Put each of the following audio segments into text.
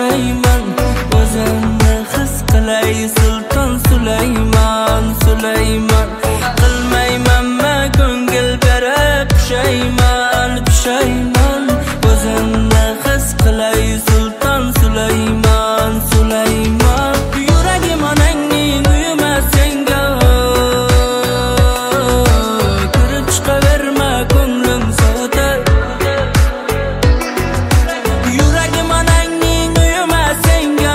Süleyman, o'zimni his qilay Sulton Süleyman, Süleyman. Qilmaymanmi ko'ngil berib pushayman, pushayman. O'zimni his qilay Sulton Süleyman, Süleyman. Yuragim onangning uyumas senga, kirib chiqaverma ko'nglim sovda. Yuragim onangning uyumas senga,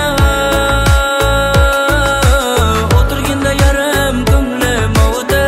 o'tirganda yarim ko'nglim ovda.